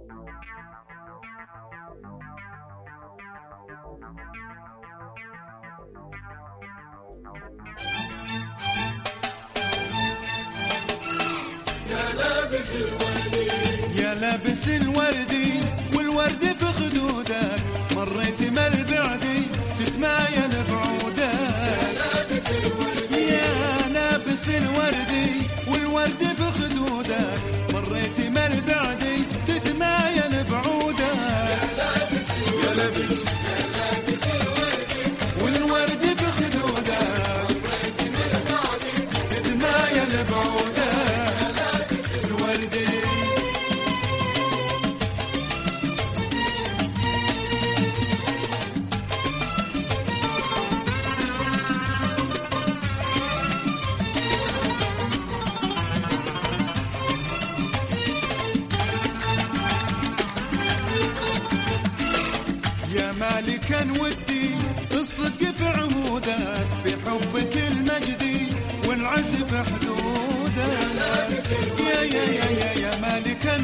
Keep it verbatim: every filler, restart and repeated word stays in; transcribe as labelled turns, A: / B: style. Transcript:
A: يا لابس الوردي والورد في خدودك، مريت ما البعدي تتمايل بعودك. يا لابس الوردي والورد في خدودك، مريت ما البعدي تتمايل بعودك. يا لابس والورد في خدودك، تتمايل بعودك. يا مالكا ودي الصدق في عهودك، بحبك المجدي والعز في حدودك. يا يا يا يا, يا مالكا